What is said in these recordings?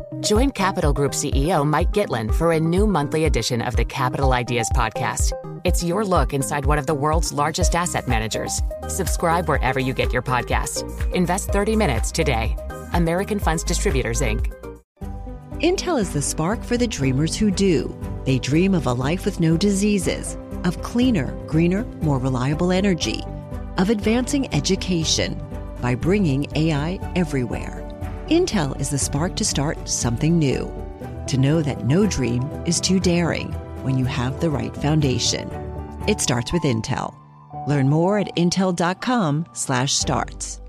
Join Capital Group CEO Mike Gitlin for a new monthly edition of the Capital Ideas Podcast. It's your look inside one of the world's largest asset managers. Subscribe wherever you get your podcasts. Invest 30 minutes today. American Funds Distributors, Inc. Intel is the spark for the dreamers who do. They dream of a life with no diseases, of cleaner, greener, more reliable energy, of advancing education by bringing AI everywhere. Intel is the spark to start something new, to know that no dream is too daring when you have the right foundation. It starts with Intel. Learn more at intel.com/starts.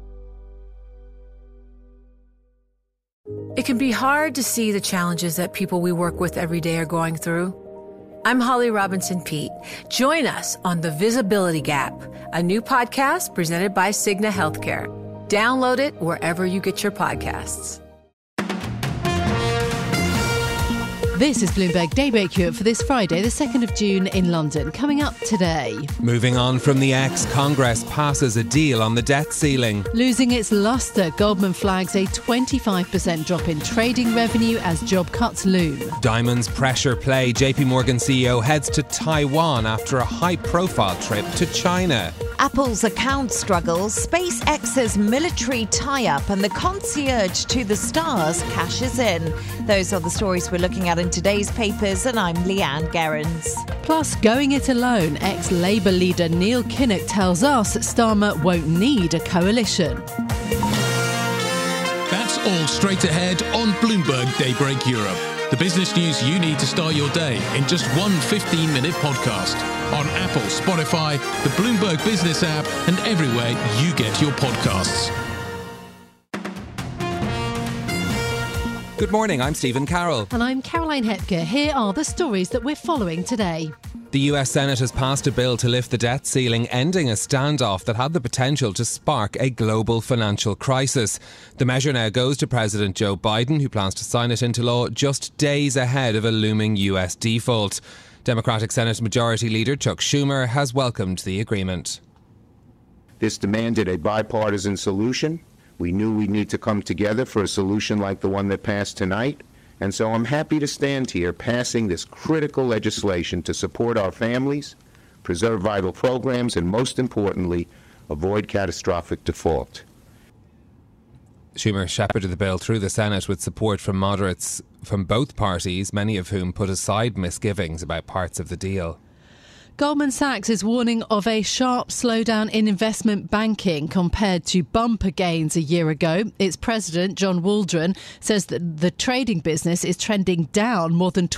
It can be hard to see the challenges that people we work with every day are going through. I'm Holly Robinson Peete. Join us on The Visibility Gap, a new podcast presented by Cigna Healthcare. Download it wherever you get your podcasts. This is Bloomberg Daybreak Europe for this Friday, the 2nd of June in London. Coming up today. Moving on from the X, Congress passes a deal on the debt ceiling. Losing its lustre, Goldman flags a 25% drop in trading revenue as job cuts loom. Diamonds pressure play. JP Morgan CEO heads to Taiwan after a high-profile trip to China. Apple's account struggles, SpaceX's military tie-up and the concierge to the stars cashes in. Those are the stories we're looking at in today's papers, and I'm Leanne Gerrans. Plus, going it alone, ex-Labour leader Neil Kinnock tells us Starmer won't need a coalition. That's all straight ahead on Bloomberg Daybreak Europe. The business news you need to start your day in just one 15-minute podcast. On Apple, Spotify, the Bloomberg Business app, and everywhere you get your podcasts. Good morning, I'm Stephen Carroll. And I'm Caroline Hepker. Here are the stories that we're following today. The US Senate has passed a bill to lift the debt ceiling, ending a standoff that had the potential to spark a global financial crisis. The measure now goes to President Joe Biden, who plans to sign it into law just days ahead of a looming US default. Democratic Senate Majority Leader Chuck Schumer has welcomed the agreement. This demanded a bipartisan solution. We knew we'd need to come together for a solution like the one that passed tonight. And so I'm happy to stand here passing this critical legislation to support our families, preserve vital programs, and most importantly, avoid catastrophic default. Schumer shepherded the bill through the Senate with support from moderates from both parties, many of whom put aside misgivings about parts of the deal. Goldman Sachs is warning of a sharp slowdown in investment banking compared to bumper gains a year ago. Its president, John Waldron, says that the trading business is trending down more than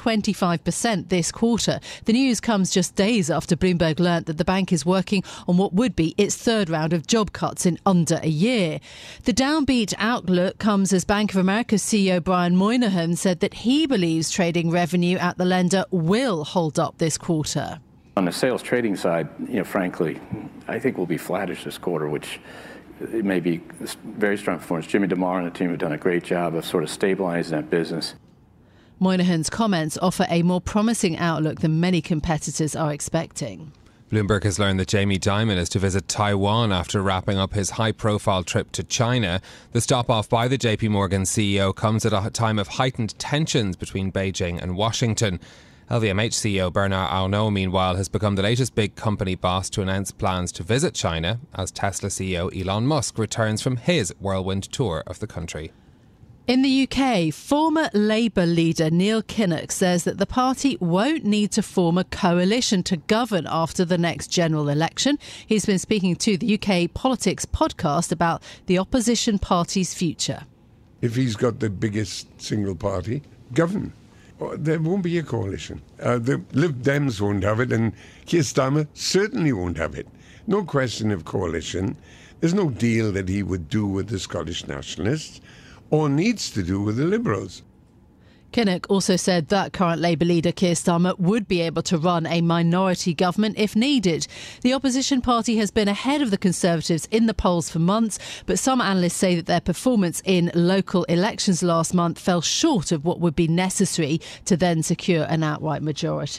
25% this quarter. The news comes just days after Bloomberg learnt that the bank is working on what would be its third round of job cuts in under a year. The downbeat outlook comes as Bank of America's CEO Brian Moynihan said that he believes trading revenue at the lender will hold up this quarter. On the sales trading side, frankly, I think we'll be flattish this quarter, which it may be very strong performance. Jimmy DeMar and the team have done a great job of sort of stabilizing that business. Moynihan's comments offer a more promising outlook than many competitors are expecting. Bloomberg has learned that Jamie Dimon is to visit Taiwan after wrapping up his high-profile trip to China. The stop-off by the JP Morgan CEO comes at a time of heightened tensions between Beijing and Washington. LVMH CEO Bernard Arnault, meanwhile, has become the latest big company boss to announce plans to visit China as Tesla CEO Elon Musk returns from his whirlwind tour of the country. In the UK, former Labour leader Neil Kinnock says that the party won't need to form a coalition to govern after the next general election. He's been speaking to the UK Politics podcast about the opposition party's future. If he's got the biggest single party, govern. There won't be a coalition. The Lib Dems won't have it, and Keir Starmer certainly won't have it. No question of coalition. There's no deal that he would do with the Scottish Nationalists or needs to do with the Liberals. Kinnock also said that current Labour leader Keir Starmer would be able to run a minority government if needed. The opposition party has been ahead of the Conservatives in the polls for months, but some analysts say that their performance in local elections last month fell short of what would be necessary to then secure an outright majority.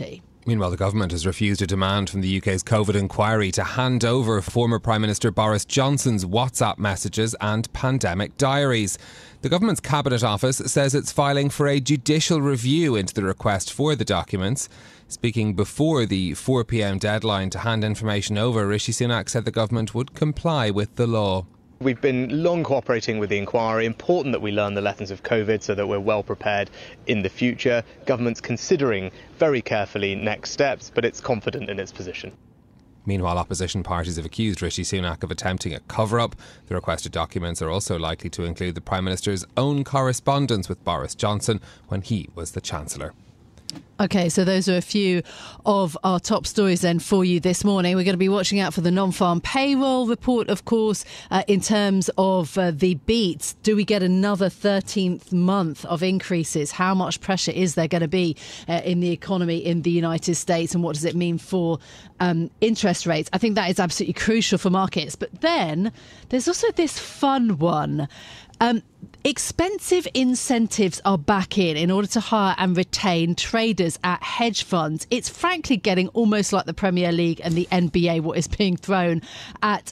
Meanwhile, the government has refused a demand from the UK's COVID inquiry to hand over former Prime Minister Boris Johnson's WhatsApp messages and pandemic diaries. The government's Cabinet Office says it's filing for a judicial review into the request for the documents. Speaking before the 4 p.m. deadline to hand information over, Rishi Sunak said the government would comply with the law. We've been long cooperating with the inquiry. Important that we learn the lessons of COVID so that we're well prepared in the future. Government's considering very carefully next steps, but it's confident in its position. Meanwhile, opposition parties have accused Rishi Sunak of attempting a cover-up. The requested documents are also likely to include the Prime Minister's own correspondence with Boris Johnson when he was the Chancellor. OK, so those are a few of our top stories then for you this morning. We're going to be watching out for the non-farm payroll report, of course, in terms of the beats. Do we get another 13th month of increases? How much pressure is there going to be in the economy in the United States? And what does it mean for interest rates? I think that is absolutely crucial for markets. But then there's also this fun one. Expensive incentives are back in order to hire and retain traders at hedge funds. It's frankly getting almost like the Premier League and the NBA, what is being thrown at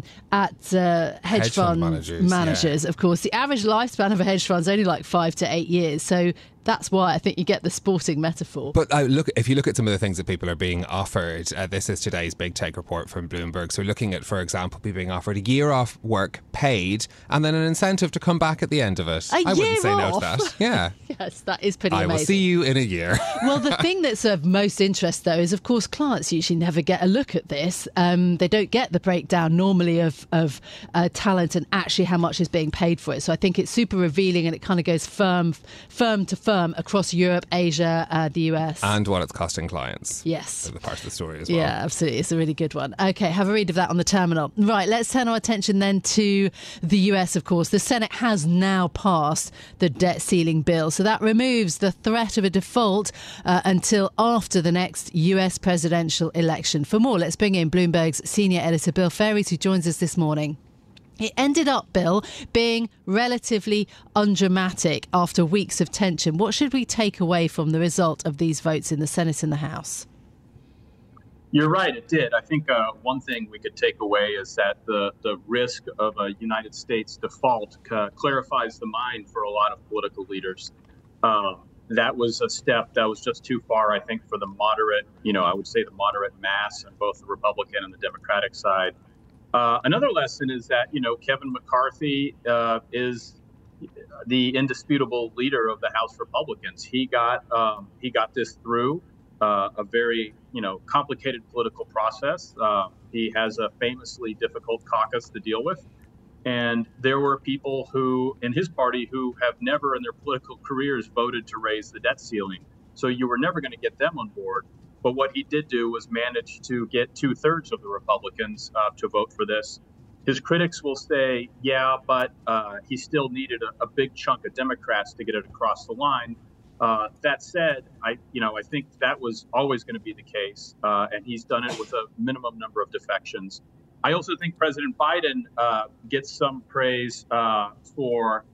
hedge fund managers. Yeah. Of course, the average lifespan of a hedge fund is only like 5 to 8 years. So that's why I think you get the sporting metaphor. But if you look at some of the things that people are being offered, this is today's Big Take report from Bloomberg. So we're looking at, for example, people being offered a year off work paid and then an incentive to come back at the end of it. I wouldn't say no to that. Yeah. Yes, that is pretty amazing. I will see you in a year. Well, the thing that's of most interest, though, is, of course, clients usually never get a look at this. They don't get the breakdown normally of talent and actually how much is being paid for it. So I think it's super revealing, and it kind of goes firm to firm across Europe, Asia, the US. And what it's costing clients. Yes. The part of the story as well. Yeah, absolutely. It's a really good one. OK, have a read of that on the terminal. Right, let's turn our attention then to the US, of course. The Senate has now passed the debt ceiling bill. So that removes the threat of a default until after the next US presidential election. For more, let's bring in Bloomberg's senior editor, Bill Fairies, who joins us this morning. It ended up, Bill, being relatively undramatic after weeks of tension. What should we take away from the result of these votes in the Senate and the House? You're right, it did. I think one thing we could take away is that the risk of a United States default clarifies the mind for a lot of political leaders. That was a step that was just too far, I think, for the moderate, I would say the moderate mass on both the Republican and the Democratic side. Another lesson is that, Kevin McCarthy is the indisputable leader of the House Republicans. He got this through a very, complicated political process. He has a famously difficult caucus to deal with. And there were people who, in his party, who have never in their political careers voted to raise the debt ceiling. So you were never going to get them on board. But what he did do was manage to get 2/3 of the Republicans to vote for this. His critics will say, yeah, but he still needed a big chunk of Democrats to get it across the line. That said, I think that was always going to be the case, and he's done it with a minimum number of defections. I also think President Biden gets some praise for,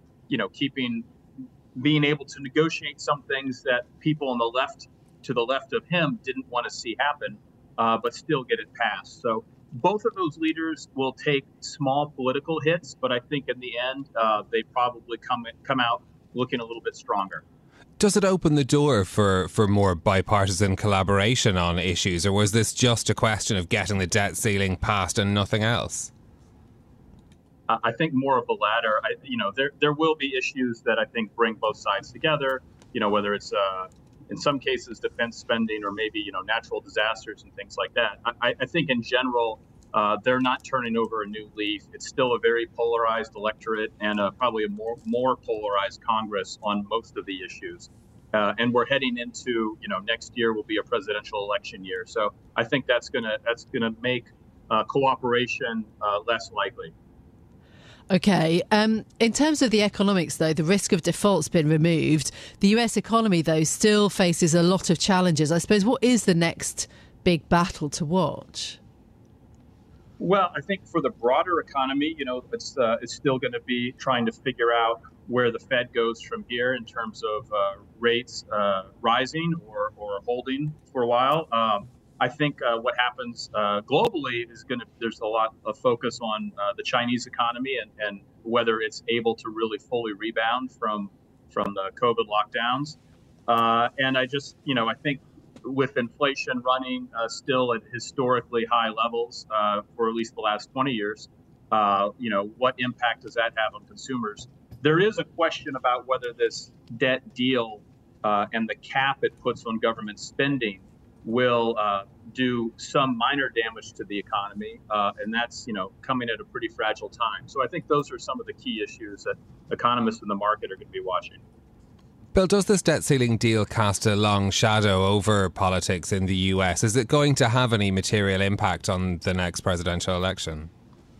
being able to negotiate some things that people on the left, to the left of him, didn't want to see happen, but still get it passed. So both of those leaders will take small political hits, but I think in the end, they probably come out looking a little bit stronger. Does it open the door for more bipartisan collaboration on issues, or was this just a question of getting the debt ceiling passed and nothing else? I think more of the latter. There will be issues that I think bring both sides together, whether it's in some cases defense spending or maybe, natural disasters and things like that. I think in general, they're not turning over a new leaf. It's still a very polarized electorate and probably a more polarized Congress on most of the issues. And we're heading into, next year will be a presidential election year. So I think that's gonna make cooperation less likely. OK. In terms of the economics, though, the risk of default's been removed. The US economy, though, still faces a lot of challenges. I suppose, what is the next big battle to watch? Well, I think for the broader economy, it's still going to be trying to figure out where the Fed goes from here in terms of rates rising or holding for a while. I think what happens globally is there's a lot of focus on the Chinese economy and whether it's able to really fully rebound from the COVID lockdowns. And I think with inflation running still at historically high levels for at least the last 20 years, what impact does that have on consumers? There is a question about whether this debt deal and the cap it puts on government spending will do some minor damage to the economy, and that's coming at a pretty fragile time. So I think those are some of the key issues that economists in the market are going to be watching. Bill, does this debt ceiling deal cast a long shadow over politics in the US? Is it going to have any material impact on the next presidential election?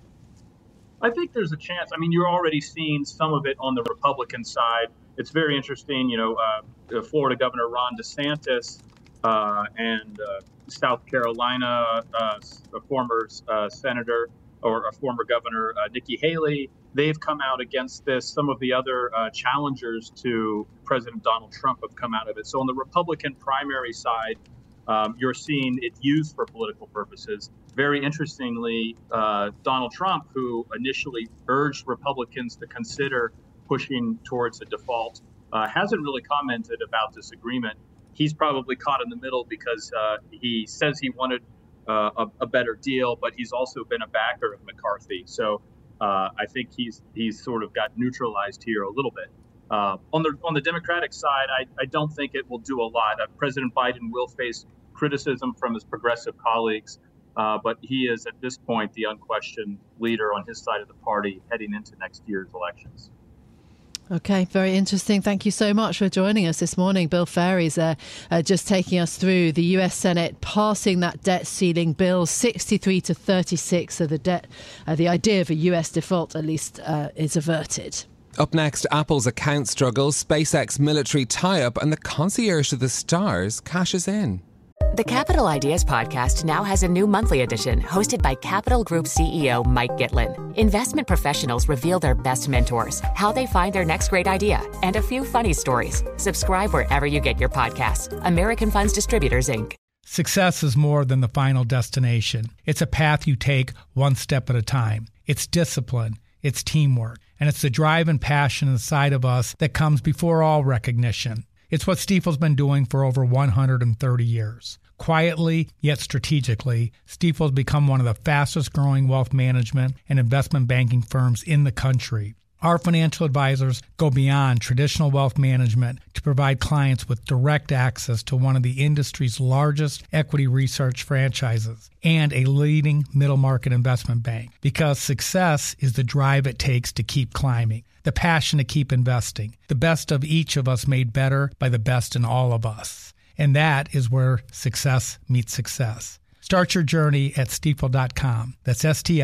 I think there's a chance. I mean, you're already seeing some of it on the Republican side. It's very interesting. Florida Governor Ron DeSantis and South Carolina, a former senator or a former governor, Nikki Haley, they've come out against this. Some of the other challengers to President Donald Trump have come out of it. So on the Republican primary side, you're seeing it used for political purposes. Very interestingly, Donald Trump, who initially urged Republicans to consider pushing towards a default, hasn't really commented about this agreement. He's probably caught in the middle because he says he wanted a better deal, but he's also been a backer of McCarthy. So I think he's sort of got neutralized here a little bit. On the Democratic side, I don't think it will do a lot. President Biden will face criticism from his progressive colleagues, but he is at this point the unquestioned leader on his side of the party heading into next year's elections. Okay, very interesting. Thank you so much for joining us this morning. Bill Ferry's just taking us through the US Senate passing that debt ceiling bill, 63-36. So the idea of a US default at least is averted. Up next, Apple's account struggles, SpaceX military tie-up, and the concierge to the stars cashes in. The Capital Ideas podcast now has a new monthly edition hosted by Capital Group CEO Mike Gitlin. Investment professionals reveal their best mentors, how they find their next great idea, and a few funny stories. Subscribe wherever you get your podcasts. American Funds Distributors, Inc. Success is more than the final destination. It's a path you take one step at a time. It's discipline, it's teamwork, and it's the drive and passion inside of us that comes before all recognition. It's what Stifel's been doing for over 130 years. Quietly, yet strategically, Stifel's become one of the fastest growing wealth management and investment banking firms in the country. Our financial advisors go beyond traditional wealth management to provide clients with direct access to one of the industry's largest equity research franchises and a leading middle market investment bank. Because success is the drive it takes to keep climbing, the passion to keep investing, the best of each of us made better by the best in all of us. And that is where success meets success. Start your journey at Stifel.com. That's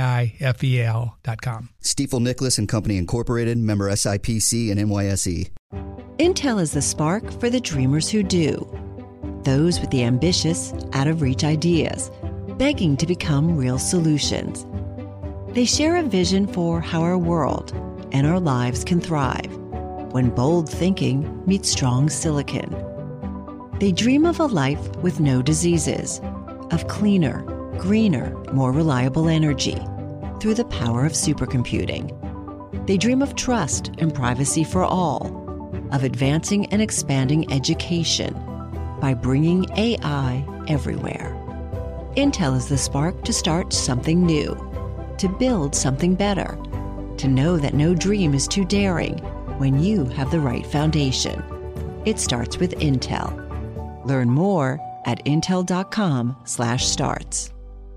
Stifel.com. Stifel Nicholas and Company Incorporated, member SIPC and NYSE. Intel is the spark for the dreamers who do. Those with the ambitious, out-of-reach ideas, begging to become real solutions. They share a vision for how our world and our lives can thrive when bold thinking meets strong silicon. They dream of a life with no diseases, of cleaner, greener, more reliable energy through the power of supercomputing. They dream of trust and privacy for all, of advancing and expanding education by bringing AI everywhere. Intel is the spark to start something new, to build something better, to know that no dream is too daring when you have the right foundation. It starts with Intel. Learn more at intel.com/starts.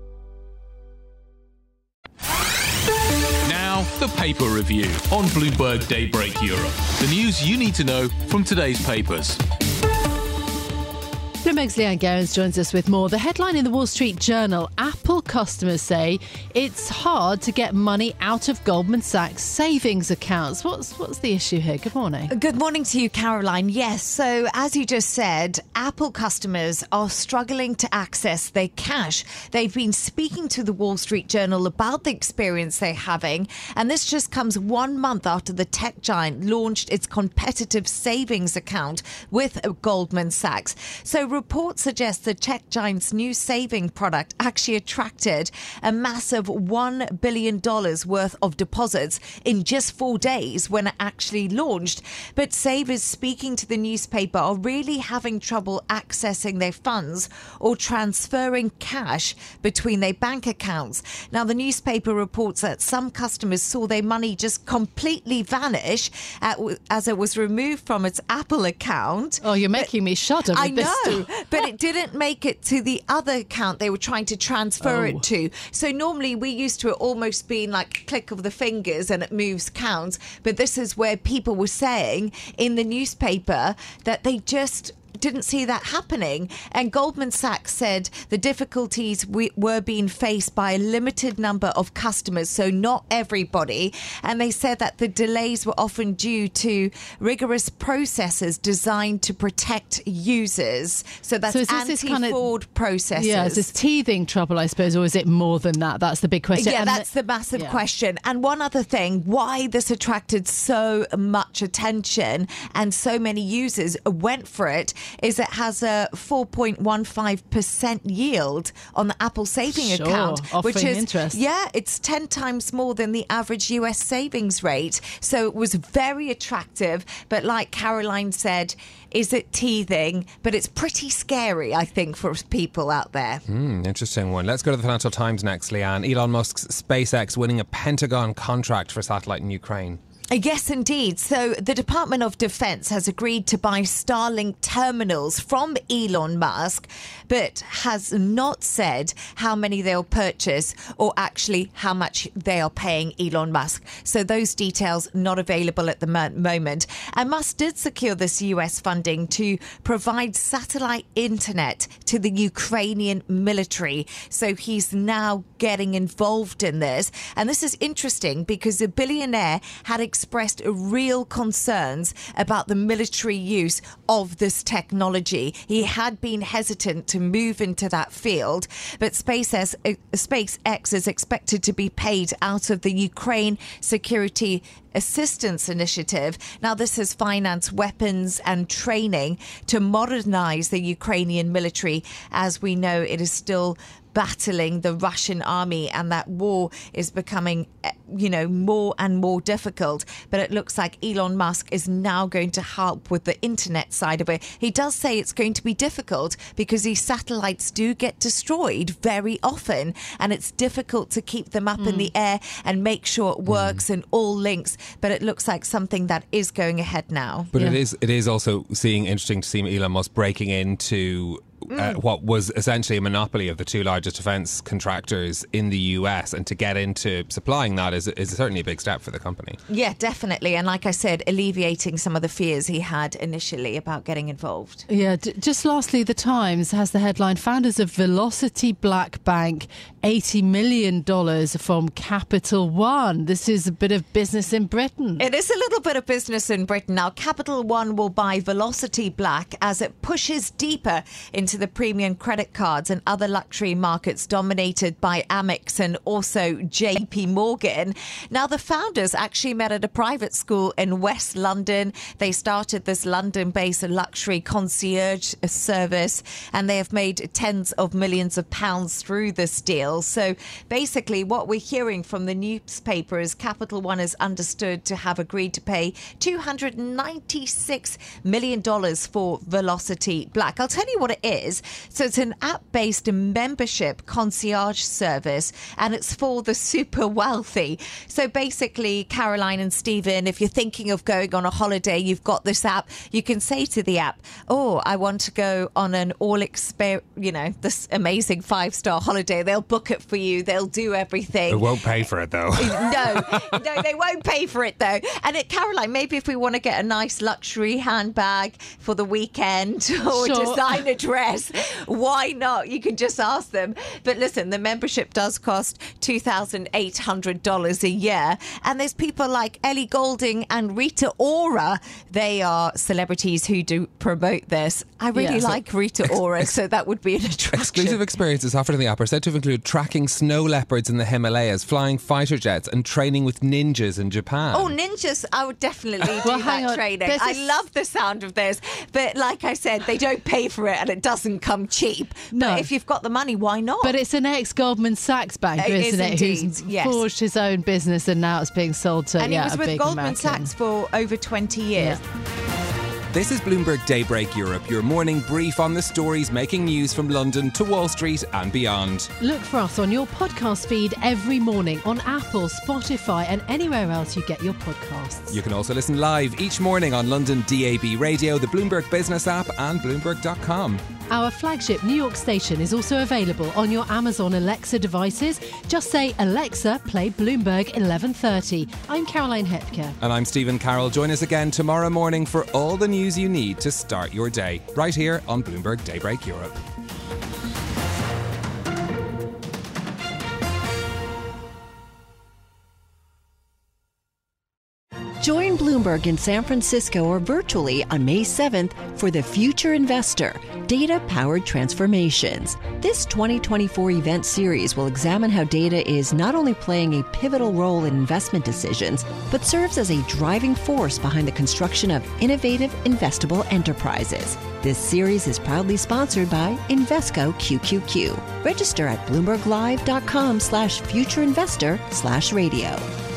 Now, the paper review on Bloomberg Daybreak Europe. The news you need to know from today's papers. Bloomberg's Leanne Gerrans joins us with more. The headline in the Wall Street Journal, Apple customers say it's hard to get money out of Goldman Sachs savings accounts. What's the issue here? Good morning. Good morning to you, Caroline. Yes, so as you just said, Apple customers are struggling to access their cash. They've been speaking to the Wall Street Journal about the experience they're having, and this just comes 1 month after the tech giant launched its competitive savings account with Goldman Sachs. So reports suggest the tech giant's new saving product actually attracted a massive $1 billion worth of deposits in just 4 days when it actually launched. But savers speaking to the newspaper are really having trouble accessing their funds or transferring cash between their bank accounts. Now, the newspaper reports that some customers saw their money just completely vanish as it was removed from its Apple account. Oh, you're making me shudder with this. I know. But it didn't make it to the other account they were trying to transfer it to. So normally we used to it almost being like a click of the fingers and it moves accounts. But this is where people were saying in the newspaper that they just didn't see that happening. And Goldman Sachs said the difficulties were being faced by a limited number of customers, so not everybody. And they said that the delays were often due to rigorous processes designed to protect users. So that's anti-fraud processes. Yeah, is this teething trouble, I suppose, or is it more than that? That's the big question. Yeah, that's the massive question. And one other thing, why this attracted so much attention and so many users went for it is it has a 4.15% yield on the Apple saving account, which is interest. Yeah, it's 10 times more than the average US savings rate. So it was very attractive. But like Caroline said, is it teething? But it's pretty scary, I think, for people out there. Interesting one. Let's go to the Financial Times next, Leanne. Elon Musk's SpaceX winning a Pentagon contract for satellite in Ukraine. Yes, indeed. So the Department of Defense has agreed to buy Starlink terminals from Elon Musk, but has not said how many they'll purchase or actually how much they are paying Elon Musk. So those details not available at the moment. And Musk did secure this US funding to provide satellite internet to the Ukrainian military. So he's now getting involved in this. And this is interesting because the billionaire had expressed real concerns about the military use of this technology. He had been hesitant to move into that field, but SpaceX is expected to be paid out of the Ukraine Security Assistance Initiative. Now, this has financed weapons and training to modernize the Ukrainian military. As we know, it is still battling the Russian army, and that war is becoming, more and more difficult. But it looks like Elon Musk is now going to help with the internet side of it. He does say it's going to be difficult because these satellites do get destroyed very often, and it's difficult to keep them up in the air and make sure it works and all links. But it looks like something that is going ahead now. But it is also interesting to see Elon Musk breaking into what was essentially a monopoly of the two largest defence contractors in the US, and to get into supplying that is certainly a big step for the company. Yeah, definitely. And like I said, alleviating some of the fears he had initially about getting involved. Yeah, just lastly, the Times has the headline, founders of Velocity Black Bank, $80 million from Capital One. This is a bit of business in Britain. It is a little bit of business in Britain. Now, Capital One will buy Velocity Black as it pushes deeper into the premium credit cards and other luxury markets dominated by Amex and also JP Morgan. Now, the founders actually met at a private school in West London. They started this London-based luxury concierge service, and they have made tens of millions of pounds through this deal. So basically what we're hearing from the newspaper is Capital One is understood to have agreed to pay $296 million for Velocity Black. I'll tell you what it is. So it's an app-based membership concierge service, and it's for the super wealthy. So basically, Caroline and Stephen, if you're thinking of going on a holiday, you've got this app. You can say to the app, I want to go on an this amazing 5-star holiday. They'll book book it for you. They'll do everything. They won't pay for it, though. No, they won't pay for it, though. And at Caroline, maybe if we want to get a nice luxury handbag for the weekend or design a dress, why not? You can just ask them. But listen, the membership does cost $2,800 a year. And there's people like Ellie Goulding and Rita Ora. They are celebrities who do promote this. I really like Rita Ora, so that would be an attraction. Exclusive experiences offered in the app are said to include tracking snow leopards in the Himalayas, flying fighter jets and training with ninjas in Japan. Oh, ninjas, I would definitely do that training. I love the sound of this. But like I said, they don't pay for it and it doesn't come cheap. No. But if you've got the money, why not? But it's an ex-Goldman Sachs banker, isn't it? Who's forged his own business and now it's being sold to and he was with Goldman American. Sachs for over 20 years. This is Bloomberg Daybreak Europe, your morning brief on the stories making news from London to Wall Street and beyond. Look for us on your podcast feed every morning on Apple, Spotify and anywhere else you get your podcasts. You can also listen live each morning on London DAB Radio, the Bloomberg Business app and Bloomberg.com. Our flagship New York station is also available on your Amazon Alexa devices. Just say, Alexa, play Bloomberg 1130. I'm Caroline Hepker. And I'm Stephen Carroll. Join us again tomorrow morning for all the news you need to start your day, right here on Bloomberg Daybreak Europe. Join Bloomberg in San Francisco or virtually on May 7th for The Future Investor, Data-Powered Transformations. This 2024 event series will examine how data is not only playing a pivotal role in investment decisions, but serves as a driving force behind the construction of innovative, investable enterprises. This series is proudly sponsored by Invesco QQQ. Register at BloombergLive.com/futureinvestor/radio.